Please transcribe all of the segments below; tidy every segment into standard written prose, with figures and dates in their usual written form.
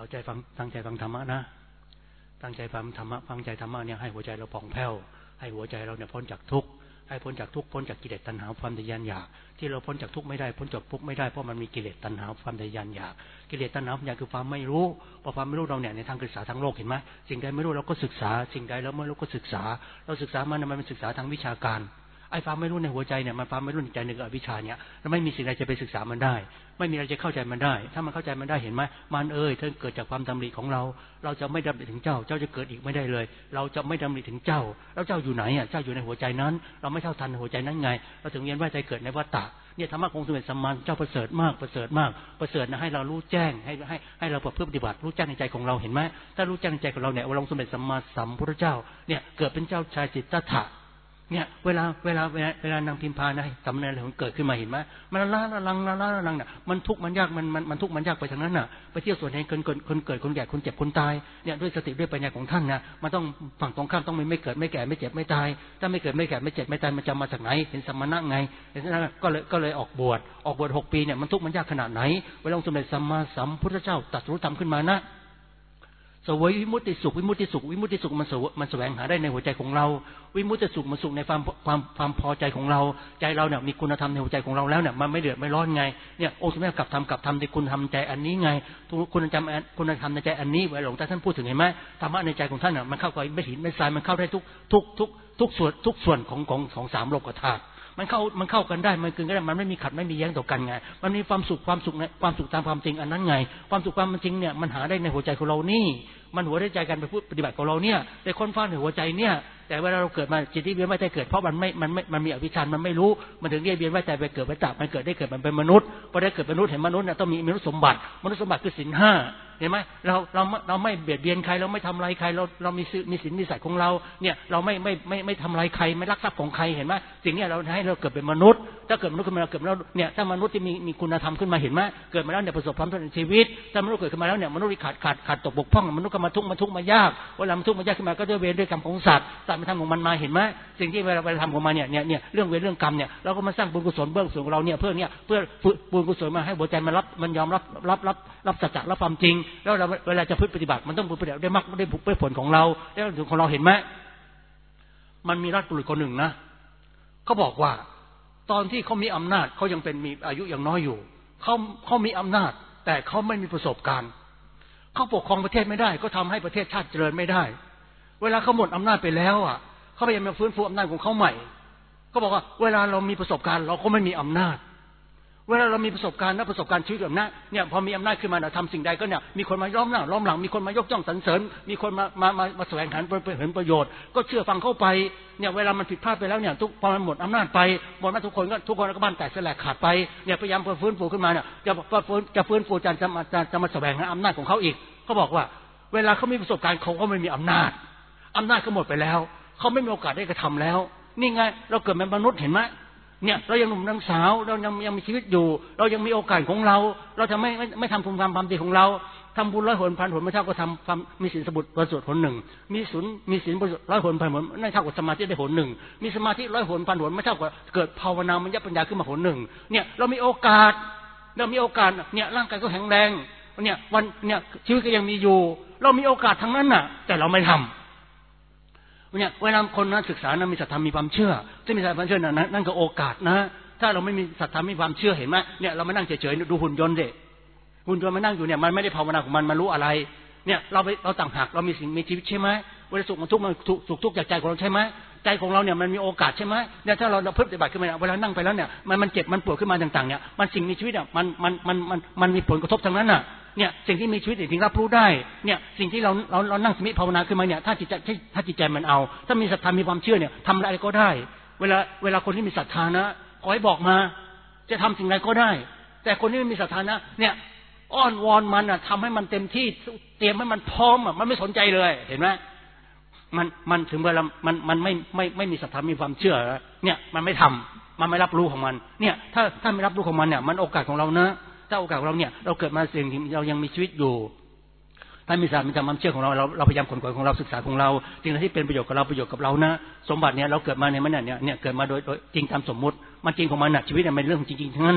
ใจฟังตั้งใจฟังธรรมะนะตั้งใจฟังธรรมะฟังใจธรรมะเนี่ยให้หัวใจเราผ่องแผ้วให้หัวใจเราเนี่ยพ้นจากทุกข์ให้พ้นจากทุกข์พ้นจากกิเลสตัณหาความทะยานอยากที่เราพ้นจากทุกข์ไม่ได้พ้นจากทุกข์ไม่ได้เพราะมันมีกิเลสตัณหาความทะยานอยากกิเลสตัณหาความอยากคือความไม่รู้พอความไม่รู้เราเนี่ยในทางศึกษาทางโลกเห็นไหมสิ่งใดไม่รู้เราก็ศึกษาสิ่งใดแล้วไม่รู้ก็ศึกษาเราศึกษามันเป็นศึกษาทางวิชาการไอ้ความไม่รู้ในหัวใจเนี่ยมันความไม่รู้ในใจในอวิชชาเนี่ยแล้วไม่มีสิ่งใดจะไปศึกษามันได้ไม่มีอะไรจะเข้าใจมันได้ถ้ามันเข้าใจมันได้เห็นไหมมันถ้าเกิดจากความดำริของเราเราจะไม่ดำริถึงเจ้าจะเกิดอีกไม่ได้เลยเราจะไม่ดำริถึงเจ้าแล้วเจ้าอยู่ไหนอ่ะเจ้าอยู่ในหัวใจนั้นเราไม่เท่าทันหัวใจนั้นไงเราถึงเวียนว่ายใจเกิดในวัฏฏะเนี่ยธรรมะคงสมเด็จสัมมาสัมพุทธเจ้าประเสริฐมากประเสริฐมากประเสริฐนะให้เรารู้แจ้งให้เราประพฤติปฏิบัติรู้แจ้งในใจของเราเห็นไหมถ้ารู้แจ้งในใจของเราเนี่ยองค์สมเด็จสัมมาสัมพุทธเจ้าเนี่ยเกิดเป็นเจ้าชายสิทธัตถะเนี่ยเวลานางพิมพานะสำเร็จอะไรของเกิดขึ้นมาเห็นไหมมันละลังน่ะมันทุกข์มันยากมันทุกข์มันยากไปทางนั้นน่ะไปเที่ยวส่วนให้คนเกิดคนแก่คนเจ็บคนตายเนี่ยด้วยสติด้วยปัญญาของท่านนะมันต้องฝั่งตรงข้ามต้องไม่เกิดไม่แก่ไม่เจ็บไม่ตายถ้าไม่เกิดไม่แก่ไม่เจ็บไม่ตายมันจะมาจากไหนเห็นสมณะไงเห็นนั้นก็เลยออกบวช6 ปีเนี่ยมันทุกข์มันยากขนาดไหนเวลาองค์สมเด็จสัมมาสัมพุทธเจ้าตรัสรู้ธรรมขึ้นมานะสวยวิมุตติสุขมันแสวงหาได้ในหัวใจของเราวิมุตติสุขมันสุขในความพอใจของเราใจเราเนี่ยมีคุณธรรมในหัวใจของเราแล้วเนี่ยมันไม่เดือดไม่ร้อนไงเนี่ยองค์สมเด็จกลับทำในคุณธรรมใจอันนี้ไงคุณธรรมในใจอันนี้เวลาหลวงตาท่านพูดถึงเห็นไหมธรรมะในใจของท่านน่ะมันเข้ากับไม่หินไม่ทรายมันเข้าได้ทุกส่วนของ3โลกธาตุมันเข้ากันได้มันกลืนกันได้มันไม่มีขัดไม่มีแย้งต่อกันไงมันมีความสุขตามความจริงอันนั้นไงความสุขความจริงเนี่ยมันหาได้ในหัวใจของเรานี่มันหัวได้ใจกันไปพูดปฏิบัติของเราเนี่ยได้ค้นฟ้าในหัวใจเนี่ยแต่เวลาเราเกิดมาจิตที่เวียนว่ายตายเกิดเพราะมันมีอวิชชามันไม่รู้มันถึงเวียนว่ายตายไปเกิดไปตายมันเกิดได้เกิดมันเป็นมนุษย์พอได้เกิดเป็นมนุษย์เห็นมนุษย์เนี่ยต้องมีมนุษย์สมบัติคือศีล 5เห็นไหมเราไม่เบียดเบียนใครเราไม่ทำลายใครเรามีศีลมีสัจของเราเนี่ยเราไม่ทำลายใครไม่ลักทรัพย์ของใครเห็นไหมสิ่งนี้เราให้เราเกิดเป็นมนุษย์ถ้าเกิดมนุษย์ขึ้นมาเกิดมาแล้วเนี่ยถ้ามนุษย์ที่มีคุณธรรมขึ้นมาเห็นไหมเกิดมาแล้วเนี่ยประสบความสำเร็จในชีวิตถ้ามนุษย์เกิดขึ้นมาแล้วเนี่ยมนุษย์ขาดตกบกพร่องมนุษย์ก็มาทุกข์มายากเวลามันทุกข์มายากขึ้นมาก็ด้วยเวรด้วยกรรมของสัตว์มันทำของมันมาเห็นไหมสิ่งที่เวลาทำของมันเนี่ยเรื่องเวรเรื่องกรรมเนี่ยเราก็มาสร้างบุญกุศลเบื้องสูงของเราเนี่ยเพื่อบุญกุศลมาให้หัวใจมันยอมรับสัจจะรับความจริงแล้วเวลาจะปฏิบัติมันต้องปฏิบัติได้มากได้ผลของเราได้ผลของเราเห็นไหมมันมีราชบุรุษคนหนึ่งนะเขาบอกว่าตอนที่เขามีอำนาจเขายังเป็นมีอายุยังน้อยอยู่เขามีอำนาจแต่เขาไม่มีประสบการณ์เขาปกครองประเทศไม่ได้ก็ทำให้ประเทศชาติเจริญไม่ได้เวลาเขาหมดอำนาจไปแล้วเขาพยายามจะฟื้นฟูอำนาจของเขาใหม่เขาบอกว่าเวลาเรามีประสบการณ์เราก็ไม่มีอำนาจเวลาเรามีประสบการณ์ชีวิตแบบนั้นเนี่ยพอมีอำนาจขึ้นมาทำสิ่งใดก็เนี่ยมีคนมาล้อมหน้าล้อมหลังมีคนมายกย่องสรรเสริญมีคนมาแสวงหาผลประโยชน์ก็เชื่อฟังเข้าไปเนี่ยเวลามันผิดพลาดไปแล้วเนี่ยพอมันหมดอำนาจไปหมดอำนาจทุกคนก็บ้านแตกสลายขาดไปเนี่ยพยายามฟื้นฟูขึ้นมาเนี่ยจะฟื้นฟูจะมาแสวงหาอำนาจของเขาอีกเขาบอกว่าเวลาเขามีประสบการณ์เขาก็ไม่มีอำนาจเขาหมดไปแล้วเขาไม่มีโอกาสได้กระทำแล้วนี่ไงเราเกิดเป็นมนุษย์เห็นไหมเนี่ยเรายังหนุ่มยังสาวเรายังมีชีวิตอยู่เรายังมีโอกาสของเราจะไม่ทำคุณความดีของเราทำบุญ100 หน 1,000 หนไม่เท่ากับทำความมีศีลสมุดประเสริฐหน 1มีศีล100 หน 1,000 หนไม่เท่ากับสมาธิได้หน 1มีสมาธิ100 หน 1,000 หนไม่เท่ากับเกิดภาวนามัญญปัญญาขึ้นมาหน 1เนี่ยเรามีโอกาสเนี่ยร่างกายก็แข็งแรงเนี่ยวันเนี่ยชีวิตก็ยังมีอยู่เรามีโอกาสทั้งนั้นน่ะแต่เราไม่ทำเนี่ยเวลาคนนั้นศึกษานะมีศรัทธามีความเชื่อที่มีศรัทธาความเชื่อนั่นก็โอกาสนะถ้าเราไม่มีศรัทธามีความเชื่อเห็นไหมเนี่ยเราไม่นั่งเฉยๆดูหุ่นยนต์เด็กหุ่นยนต์มันนั่งอยู่เนี่ยมันไม่ได้ภาวนาของมันรู้อะไรเนี่ยเราต่างหากเรามีสิ่งมีชีวิตใช่ไหมเวลาสุขมันทุกข์มันสุขทุกข์จากใจของเราใช่ไหมใจของเราเนี่ยมันมีโอกาสใช่ไหมเนี่ยถ้าเราปฏิบัติขึ้นมาเวลานั่งไปแล้วเนี่ยมันเจ็บมันปวดขึ้นมาต่างๆเนี่ยมันสิ่งมีชีวิตมันมีผลกระทบทั้งนั้นน่ะเนี่ยสิ่งที่มีชีวิตถึงรับรู้ได้เนี่ยสิ่งที่เรานั่งสมาธิภาวนาขึ้นมาเนี่ยถ้าจิตใจมันเอาถ้ามีศรัทธามีความเชื่อเนี่ยทำอะไรก็ได้เวลาคนที่มีศรัทธานะขอให้บอกมาจะทำสิ่งใดก็ได้แต่คนที่ไม่มีศรัทธานะเนี่ยอ้อนวอนมันทำให้มันเต็มที่เตรียมให้มันพร้อมมันไม่สนใจเลยเห็นไหมมันถึงเวลามันไม่มีศรัทธามีความเชื่อเนี่ยมันไม่ทำมันไม่รับรู้ของมันเนี่ยถ้าไม่รับรู้ของมันเนี่ยมันโอกาสของเรานะถ้าโอกาสของเราเนี่ยเราเกิดมาสิ่งที่เรายังมีชีวิตอยู่ถ้ามีศรัทธามีความเชื่อของเราพยายามขนขวายของเราศึกษาของเราสิ่งที่เป็นประโยชน์กับเราประโยชน์กับเรานะสมบัติเนี่ยเราเกิดมาในมันเนี่ยเกิดมาโดยจริงตามสมมุติมันจริงของมันน่ะชีวิตเนี่ยเป็นเรื่องจริงๆทั้งนั้นน่ะ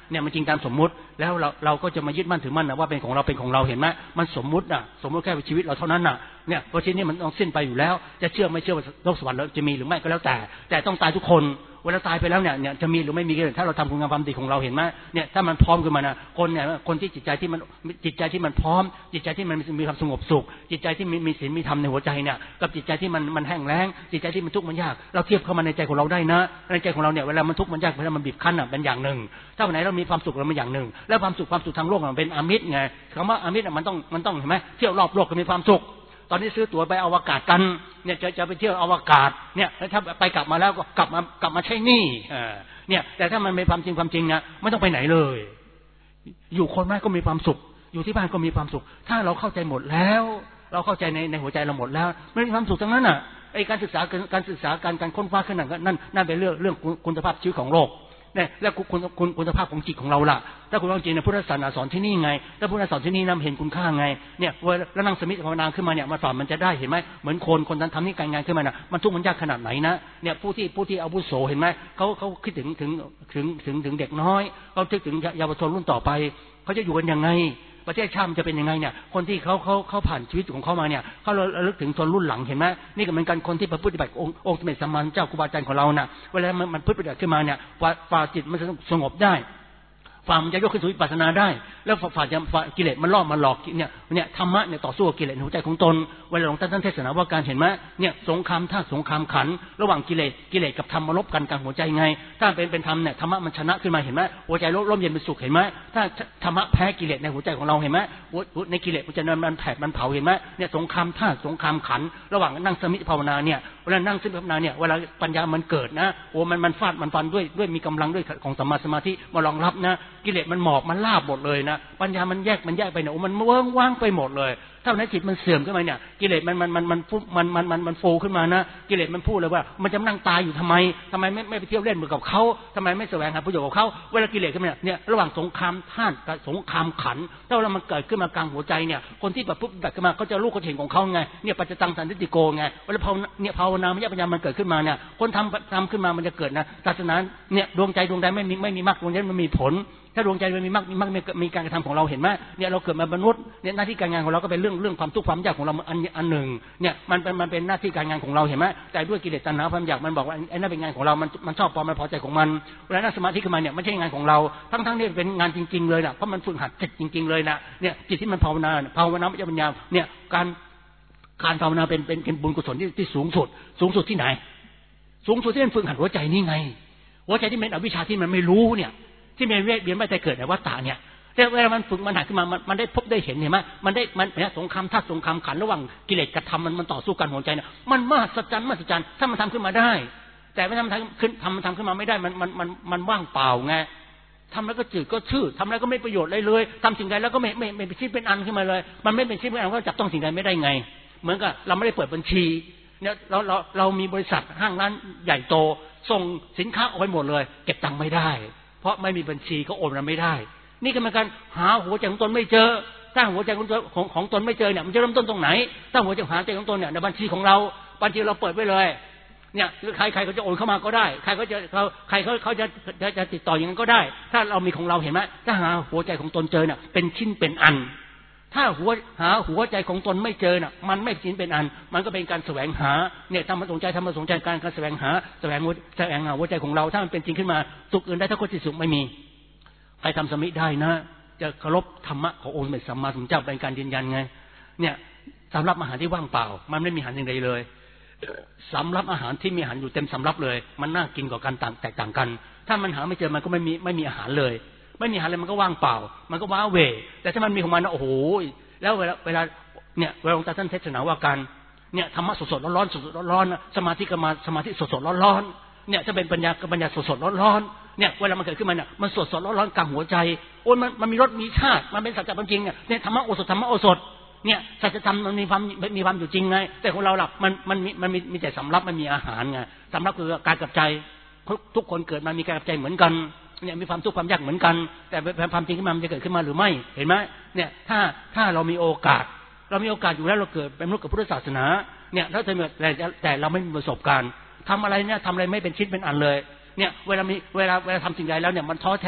เนี่ยมันจริงตามสมมุติแล้วเราก็จะมายึดมั่นถือมั่นนะว่าเป็นของเราเป็นของเราเห็นไหมมันสมมุติอ่ะสมมุติแค่ชีวิตเราเท่านั้นน่ะเนี่ยเพราะชีวิตนี้มันต้องสิ้นไปอยู่แล้วจะเชื่อไม่เชื่อว่าโลกสวรรค์จะมีหรือไม่ก็แล้วแต่ต้องตายทุกคนเวลาตายไปแล้วเนี่ยจะมีหรือไม่มีก็ถ้าเราทำคุณงามความดีของเราเห็นไหมเนี่ยถ้ามันพร้อมขึ้นมานะคนที่จิตใจที่มันพร้อมจิตใจที่มันมีความสงบสุขจิตใจที่มีศีลมีธรรมในหัวใจเนี่ยกับจิตใจที่มันแห้งแล้งจิตใจที่มันทุกข์มันยากเราเทียบเข้ามาในใจของเราได้นะในใจของเราเนี่ยเวลามันทุกข์มันยากเวลามันบีบคั้นเป็นอย่างหนึ่งถ้าวันไหนเรามีความสุขเราเป็นอย่างหนึ่งแล้วความสุขทางโลกมันเป็นอามิตรไงคำว่าอามิตรมันต้องเห็นไหมเที่ยวรอบโลกก็มีความสุขตอนนี้ซื้อตั๋วไปอวกาศกันเนี่ยจะไปเที่ยวอวกาศเนี่ยถ้าไปกลับมาแล้วก็กลับมาใช้หนี้เนี่ยแต่ถ้ามันไม่ความจริงนะไม่ต้องไปไหนเลยอยู่คนแม่ก็มีความสุขอยู่ที่บ้านก็มีความสุขถ้าเราเข้าใจหมดแล้วเราเข้าใจในหัวใจเราหมดแล้วไม่มีความสุขทั้งนั้นอ่ะไอ้การศึกษาการค้นคว้าขึ้นนั่นเป็นเรื่องคุณภาพชีวิตของโลกเนี่ยแล้วคุณภาพของจิตของเราล่ะถ้าคุณจริงๆพุทธศาสนาสอนที่นี่ไงถ้าพุทธศาสนาสอนที่นี่นำเห็นคุณค่าไงเนี่ยแล้วนั่งสมิทภาวนาขึ้นมาเนี่ยมันสอนมันจะได้เห็นไหมเหมือนคนนั้นทำนี่การงานขึ้นมาน่ะมันทุกข์มันยากขนาดไหนนะเนี่ยผู้ที่อาวุโสเห็นไหมเขาคิดถึงเด็กน้อยเขาคิดถึงเยาวชนรุ่นต่อไปเขาจะอยู่กันยังไงประเทศชาติมันจะเป็นยังไงเนี่ยคนที่เขาผ่านชีวิตของเขามาเนี่ยเขาระลึกถึงชนรุ่นหลังเห็นไหมนี่ก็เหมือนกันคนที่ประพฤติปฏิบัติองค์สมเด็จสัมมาสัมพุทธเจ้าครูบาอาจารย์ของเราน่ะเวลามันพฤติปฏิบัติขึ้นมาเนี่ยฝ่าจิตมันสงบได้ฝ่ามันจะยกขึ้นสู่วิปัสสนาได้แล้วฝ่ากิเลสมันล่อมันหลอกเนี่ยธรรมะเนี่ยต่อสู้กับกิเลสในหัวใจของตนเวลาหลวงตาท่านเทศนาว่าการเห็นไหมเนี่ยสงครามธาตุสงครามขันธ์ระหว่างกิเลสกับธรรมมาลบกันกลางหัวใจไงถ้าเป็นธรรมเนี่ยธรรมะมันชนะขึ้นมาเห็นไหมหัวใจร่มเย็นเป็นสุขเห็นไหมถ้าธรรมะแพ้กิเลสในหัวใจของเราเห็นไหมในกิเลสมันจะมันแผดมันเผาเห็นไหมเนี่ยสงครามธาตุสงครามขันธ์ระหว่างนั่งสมิทภาวนาเนี่ยเวลานั่งสมิทภาวนาเนี่ยเวลาปัญญามันเกิดนะโอ้มันฟาดมันฟันด้วยมีกำลังด้วยของสัมมาสมาธิมารองรับนะกิเลสมันหมอบมันลาบหมดเลยนะปัญญามันแยกไปเนี่ยมันเวิ้งว้างไปหมดเลยถ้าในจิตมันเสื่อมขึ้นมาเนี่ยกิเลสมันฟูขึ้นมานะกิเลสมันพูดเลยว่ามันจะนั่งตายอยู่ทำไมไม่ไปเที่ยวเล่นเหมือนกับเขาทำไมไม่แสวงหาประโยชน์กับเขาเวลากิเลสขึ้นมาเนี่ยระหว่างสงครามธาตุกับสงครามขันธ์ถ้าเรามันเกิดขึ้นมากลางหัวใจเนี่ยคนที่แบบปุ๊บแบบขึ้นมาเขาจะรู้เขาเห็นของเขาไงเนี่ยปัจจตังสันติโกไงเวลาภาวนาปัญญามันเกิดขึ้นมาเนี่ยคนทำขึ้นมามันจะเกิดนะศาสนาเนี่ยดวงใจไม่มีมรรคดวงใจมันมีผลถ้าดวงใจมันมีมรรคมีการกระทำของเราเห็นไหมเนี่ยเราเกิดมาเป็นมนุษย์เนี่ยหน้าที่การงานของเราก็เป็นเรื่องความทุกข์ความยากของเราอันหนึ่งเนี่ยมันเป็นหน้าที่การงานของเราเห็นไหมแต่ด้วยกิเลสตัณหาความอยากมันบอกว่าไอ้นั่นเป็นงานของเรามันชอบพอมันพอใจของมันเวลานั่งสมาธิขึ้นมาเนี่ยไม่ใช่งานของเราทั้งนี่เป็นงานจริงๆเลยนะเพราะมันฝึกหัดจิตจริงๆเลยนะเนี่ยจิตที่มันภาวนาไม่ใช่ปัญญาเนี่ยการภาวนาเป็นบุญกุศลที่สูงสุดที่ไหนสูงสุดที่มันฝึกหัดหัวใจนี่ไงหัวใจที่เป็นอวิชชาที่มันไม่รู้เนี่ยที่มันเวียนไปแต่เกิดในวัฏฏะเนี่ยแต่เวลามันฝึกมันหัดขึ้นมามันได้พบได้เห็นเห็นไหมมันเนี่ยสงครามธาตุสงครามขันธ์ระหว่างกิเลสกับธรรมมันต่อสู้กันหัวใจเนี่ยมันมหัศจรรย์ถ้ามันทำขึ้นมาได้แต่ไม่ทำขึ้นมาไม่ได้มันว่างเปล่าไงทำแล้วก็จืดก็ชื่อทำแล้วก็ไม่ประโยชน์เลยทำสิ่งใดแล้วก็ไม่เป็นชิ้นเป็นอันขึ้นมาเลยมันไม่เป็นชิ้นเป็นอันก็จับต้องสิ่งใดไม่ได้ไงเหมือนกับเราไม่ได้เปิดบัญชีเนี่ยเรามีบริษัทห้างร้านใหญ่โตส่งสินค้าออกไปหมดเลยเก็บตังค์ไม่ได้เพราะไม่มีบัญชีก็โอนมาไม่ได้นี่ก็เหมือนกันหาหัวใจของตนไม่เจอถ้าหัวใจของตนไม่เจอเนี่ยมันจะเริ่มต้นตรงไหนถ้าหัวใจหาใจของตนเนี่ยในบัญชีของเราเปิดไว้เลยเนี่ยใครเขาจะโอนเข้ามาก็ได้ใครเขาจะติดต่ออย่างนั้นก็ได้ถ้าเรามีของเราเห็นไหมถ้าหาหัวใจของตนเจอเนี่ยเป็นชิ้นเป็นอันถ้าหาหัวใจของตนไม่เจอน่ะมันไม่ชิ้นเป็นอันมันก็เป็นการแสวงหาเนี่ยทำมาสนใจการแสวงหาหัวใจของเราถ้ามันเป็นจริงขึ้นมาสุขอื่นได้ถ้าคนที่สุขไม่มีใครทำสมิได้นะจะเคารพธรรมะขององค์สมเด็จสัมมาสัมพุทธเจ้าเป็นการยืนยันไงเนี่ยสำรับอาหารที่ว่างเปล่ามันไม่มีอาหารอย่างใดเลยสำรับอาหารที่มีอาหารอยู่เต็มสำรับเลยมันน่ากินกว่ากันแตกต่างกันถ้ามันหาไม่เจอมันก็ไม่มีอาหารเลยไม่มีอาหารเลยมันก็ว่างเปล่ามันก็ว้าเหวแต่ถ้ามันมีของมันโอ้โหแล้วเวลาเนี่ยเวลาหลวงตาท่านเทศนาว่ากันเนี่ยธรรมะสดๆร้อนๆร้อนๆสมาธิก็มาสมาธิสดๆร้อนๆเนี่ยถ้าเป็นปัญญาก็ปัญญาสดๆร้อนๆเนี่ยเวลามันเกิดขึ้นมาเนี่ยมันสดๆร้อนๆกลางหัวใจโอ้ยมันมีรสมีชาติมันเป็นสัจจะจริงเนี่ยธรรมะโอสถเนี่ยสัจธรรมมันมีความอยู่จริงไงแต่ของเราล่ะมันมีแต่สำรับมันมีอาหารไงสำรับคือกายกับใจทุกคนเกิดมามีกายกับใจเหมือนกันเนี่ยมีความทุกข์ความยากเหมือนกันแต่ความจริงขึ้นมามันจะเกิดขึ้นมาหรือไม่เห็นไหมเนี่ยถ้าเรามีโอกาสอยู่แล้วเราเกิดเป็นมนุษย์กับพุทธศาสนาเนี่ยแล้วแต่เราไม่มีประสบการณ์ทำอะไรไม่เป็นชิ้นเป็นอันเลยเนี่ยเวลาทำสิ่งใดแล้วเนี่ยมันท้อแท้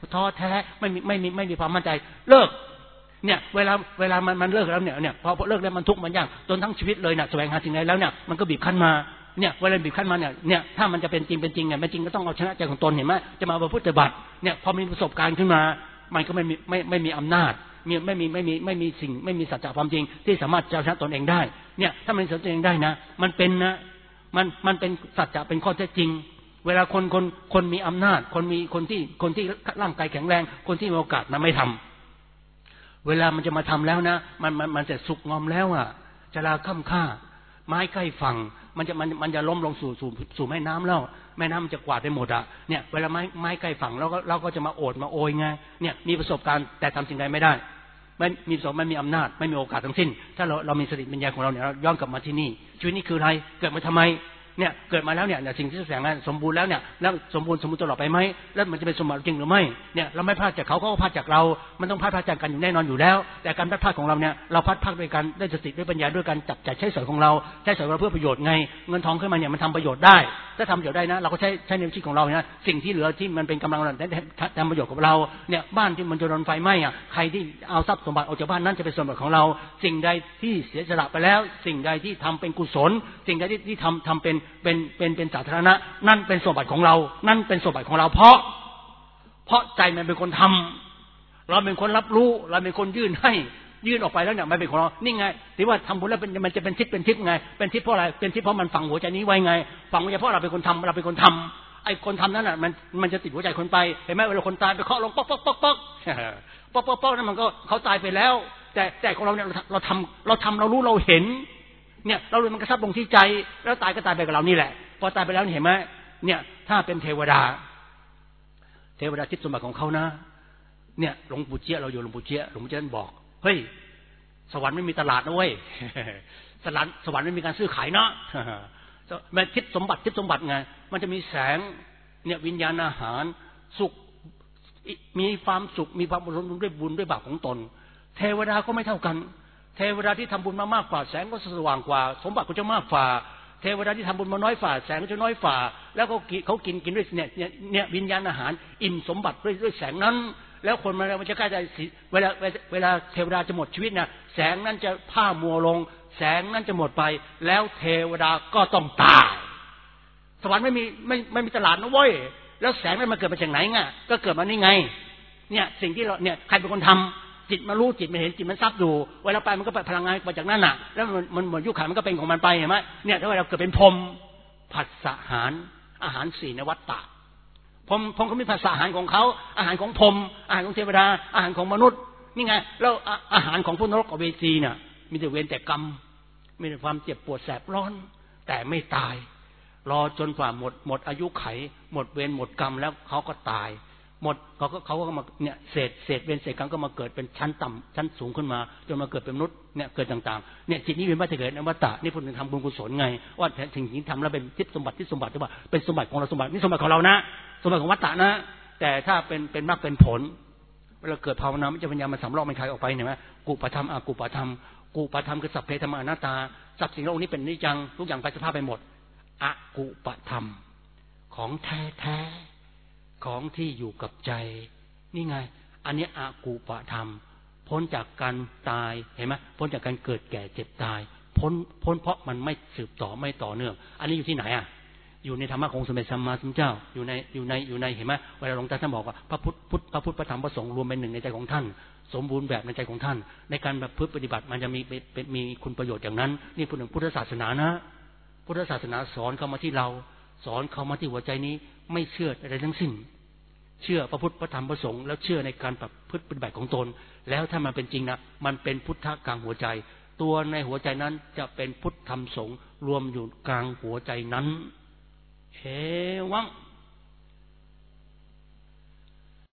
ท้อแท้ไม่มีความมั่นใจเลิกเนี่ยเวลามันเลิกแล้วเนี่ยพอเลิกแล้วมันทุกข์มันยากจนทั้งชีวิตเลยเนี่ยแสวงหาสิ่งใดแล้วเนี่ยมันก็บีบคั้นมาเนี่ยเวลาบีบคั้นมาเนี่ยถ้ามันจะเป็นจริงเนี่ยเป็นจริงก็ต้องเอาชนะใจของตนเห็นไหมจะมาปฏิบัติเนี่ยพอมีประสบการณ์ขึ้นมามันก็ไม่มีอำนาจไม่มีสิ่งไม่มีสัจจะความจริงที่สามารถจะชนะตนเองได้เนี่ยถ้ามันชนะตนเองได้นะมันเป็นสัจจะเป็นข้อเท็จจริงเวลาคนมีอำนาจคนที่ร่างกายแข็งแรงคนที่มีโอกาสมันไม่ทำเวลามันจะมาทำแล้วนะมันจะสุกงอมแล้วอ่ะจะลาค่ำค่าไม้ใกล้ฝั่งมันจะล้มลงสู่แม่น้ำแล้วแม่น้ำมันจะกวาดไปหมดอ่ะเนี่ยเวลาไม้ใกล้ฝั่งเราก็จะมาโอดมาโอยไงเนี่ยมีประสบการณ์แต่ทำสิ่งใดไม่ได้ไม่มีอำนาจไม่มีโอกาสทั้งสิ้นถ้าเรามีสติปัญญาของเราเนี่ยย้อนกลับมาที่นี่ชีวิตนี้คืออะไรเกิดมาทำไมเนี่ยเกิดมาแล้วเนี่ยสิ่งที่แสดงนั้นสมบูรณ์แล้วเนี่ยแล้วสมบูรณ์ตลอดไปไหมแล้วมันจะเป็นสมบัติจริงหรือไม่เนี่ยเราไม่พลาดจากเขาก็พลาดจากเรามันต้องพลาดจากกันอยู่แน่นอนอยู่แล้วแต่การพลาดของเราเนี่ยเราพลาดด้วยกันด้วยสติด้วยปัญญาด้วยการจับจ่ายใช้สอยของเราใช้สอยเราเพื่อประโยชน์ไงเงินทองขึ้นมาเนี่ยมันทำประโยชน์ได้ถ้าทำประโยชน์ได้นะเราก็ใช้ในชีวิตของเราเนี่ยสิ่งที่เหลือที่มันเป็นกำลังเราทำประโยชน์กับเราเนี่ยบ้านที่มันจะโดนไฟไหม้อ่ะใครที่เอาทรัพย์สมบัติออกจากบ้านนั้นจะเป็นสมบัติของเราสิ่งใดที่เสียสละไปแล้วสิ่งใดที่ทำเป็นกุศลสิ่งใดที่ทำเป็นสาธารณะนั่นเป็นสมบัติของเรานั่นเป็นสมบัติของเราเพราะใจมันเป็นคนทำเราเป็นคนรับรู้เราเป็นคนยื่นออกไปแล้วเนี่ยมันเป็นของเรานี่ไงที่ว่าทำบุญแล้วมันจะเป็นทิพย์ไงเป็นทิพย์เพราะอะไรเป็นทิพย์เพราะมันฝังหัวใจนี้ไว้ไงฝังหัวใจเพราะเราเป็นคนทำไอ้คนทำนั้นอ่ะมันจะติดหัวใจคนไปเห็นไหมเวลาคนตายไปเคาะลงป๊อกนั่นมันก็เขาตายไปแล้วแต่ของเราเนี่ยเราทำเรารู้เราเห็นเนี่ยเราเลยมันกระซับลงที่ใจแล้วตายก็ตายไปกับเรานี่แหละพอตายไปแล้วเห็นไหมเนี่ยถ้าเป็นเทวดาทิพย์สมบัติของเขานะเนี่ยหลวงปู่เจี๊ยเราอยู่หลวงปู่เจี๊ยท่านบอกเฮ้ยสวรรค์ไม่มีตลาดนะเว้ยสวรรค์ไม่มีการซื้อขายเนาะแม้ทิพย์สมบัติไงมันจะมีแสงเนี่ยวิญญาณอาหารสุขมีความสุขมีความบริสุทธิ์ด้วยบุญด้วยบาปของตนเทวดาก็ไม่เท่ากันเทวดาที่ทำบุญมามากกว่าแสงก็สว่างกว่าสมบัติก็จะมากกว่าเทวดาที่ทำบุญมาน้อยฝ่าแสงก็จะน้อยฝ่าแล้วเขากินด้วยเนี่ยวิญญาณอาหารอิ่มสมบัติด้วยแสงนั้นแล้วคนมันจะใกล้ใจเวลาเทวดาจะหมดชีวิตนะแสงนั้นจะผ้ามัวลงแสงนั้นจะหมดไปแล้วเทวดาก็ต้องตายสวรรค์ไม่มีตลาดนะเว้ยแล้วแสงนั้นมันเกิดมาจากไหนไงก็เกิดมานี่ไงเนี่ยสิ่งที่เราเนี่ยใครเป็นคนทำจิตมารู้จิตมันเห็นจิตมันซับดูเวลาไปมันก็ไปพลังงานมาจากนั่นน่ะแล้วมันหมดยุคขันมันก็เป็นของมันไปเห็นไหมเนี่ยถ้าเราเกิดเป็นพรหมผัสสะอาหารสี่ในวัฏฏะพรหมเขามีผัสสะอาหารของเขาอาหารของพรหมอาหารของเทวดาอาหารของมนุษย์นี่ไงแล้วอาหารของพวกนรกอเวจีน่ะมีแต่เวรแต่กรรมมีแต่ความเจ็บปวดแสบร้อนแต่ไม่ตายรอจนกว่าหมดอายุไขหมดเวรหมดกรรมแล้วเขาก็ตายหมดเขาก็มาเนี่ยเศษเวรเศษกรรมก็มาเกิดเป็นชั้นต่ำชั้นสูงขึ้นมาจนมาเกิดเป็นมนุษย์เนี่ยเกิดต่างๆเนี่ยจิตนี้เป็นวัฏเกิดในวัฏฏะนี่พูดถึงทำบุญกุศลไงว่าสิ่งที่ทำแล้วเป็นทิพย์สมบัติที่ว่าเป็นสมบัติของเราสมบัตินี่สมบัติของเรานะสมบัติของวัฏฏะนะแต่ถ้าเป็นมรรคเป็นผลเวลาเกิดภาวนาไม่จะปัญญามันสำรอกมันคลายออกไปเห็นไหมกุปธรรมอกุปธรรมกุปธรรมคือสัพเพธรรมอนัตตาสัพสิ่งโลกนี้เป็นนิจจังทุกอย่างไปสภาพไปหมดอกุปธรรมของแท้ของที่อยู่กับใจนี่ไงอันนี้อกุปธรรมพ้นจากการตายเห็นไหมพ้นจากการเกิดแก่เจ็บตายพ้นเพราะมันไม่สืบต่อไม่ต่อเนื่องอันนี้อยู่ที่ไหนอ่ะอยู่ในธรรมะของสมเด็จสัมมาสัมพุทธเจ้าอยู่ในเห็นไหมเวลาหลวงตาท่านบอกว่าพระพุทธพระธรรมพระสงฆ์รวมเป็นหนึ่งในใจของท่านสมบูรณ์แบบในใจของท่านในการแบบปฏิบัติมันจะมีคุณประโยชน์อย่างนั้นนี่พูดถึงพุทธศาสนานะพุทธศาสนาสอนเข้ามาที่เราสอนเข้ามาที่หัวใจนี้ไม่เชื่ออะไรทั้งสิ้นเชื่อพระพุทธพระธรรมพระสงฆ์แล้วเชื่อในการปฏิบัติของตนแล้วถ้ามันเป็นจริงนะมันเป็นพุทธะกลางหัวใจตัวในหัวใจนั้นจะเป็นพุทธธรรมสงฆ์รวมอยู่กลางหัวใจนั้นเอวัง